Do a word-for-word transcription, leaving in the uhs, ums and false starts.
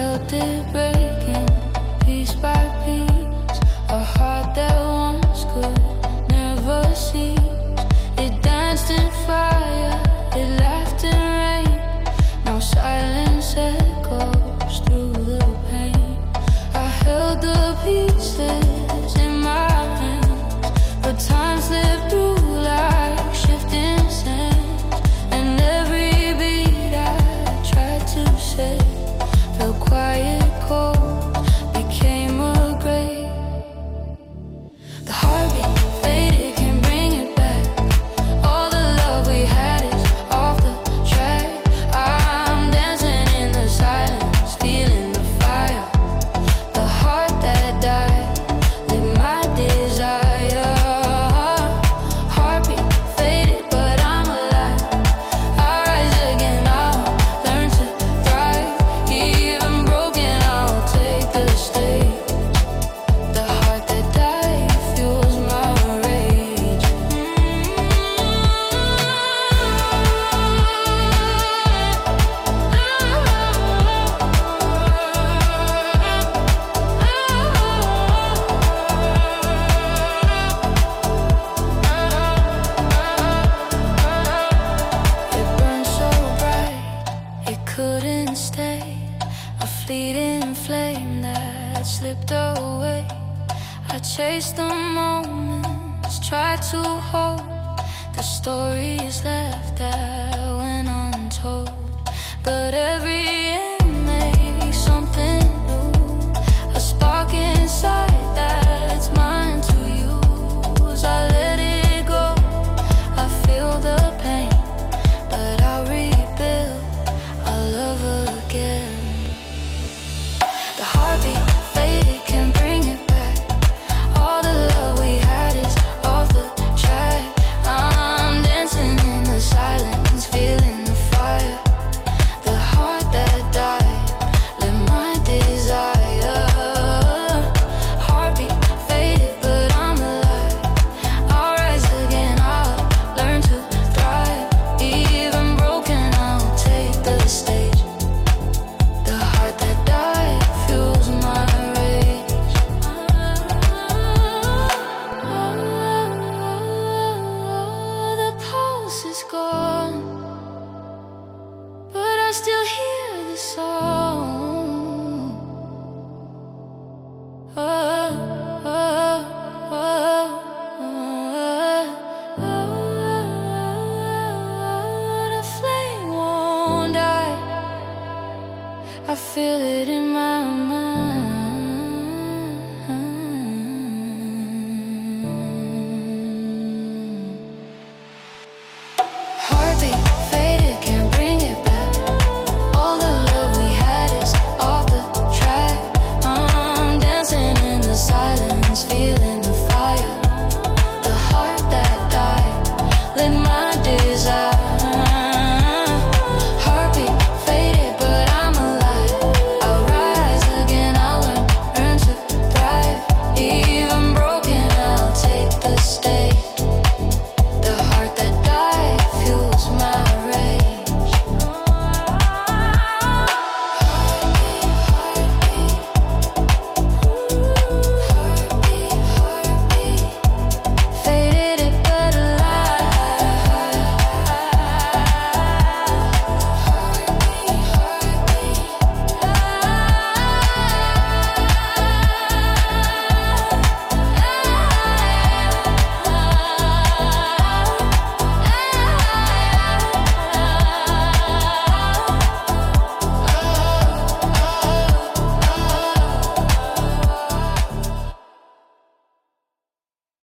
felt it breaking piece by piece. A heart that once could never cease. It danced in fire, it laughed in rain. No silence echoes through the pain. I held the pieces in my hands, but time slipped through like shifting sands. And every beat I tried to say felt quiet, cold, became a grave. The heartbeat faded, can't bring it back. All the love we had is off the track. I'm dancing in the silence, feeling the fire. The heart that died lit my desire. Heartbeat faded, but I'm alive. I rise again, I'll learn to thrive. Even broken, I'll take the stage. The heart that died fuels my rage. It burned so bright, it couldn't stay. A fleeting flame that slipped away. I chased the moments, tried to hold the stories left that went untold. But every end makes something new. A spark inside that's mine to use. I let it go, I feel the pain, but I'll rebuild, I'll love again. The heartbeat faded, can't bring it back. All the love we had is off the track. I'm dancing in the silence, feeling the fire. The heart that died lit my desire. Heartbeat faded, but I'm alive. I'll rise again, I'll learn to thrive. Even broken, I'll take the stage. The heart that died fuels my rage. The pulse is gone, but I still hear the song. Oh, oh, oh, oh, oh. The flame won't die. I feel it in my mind.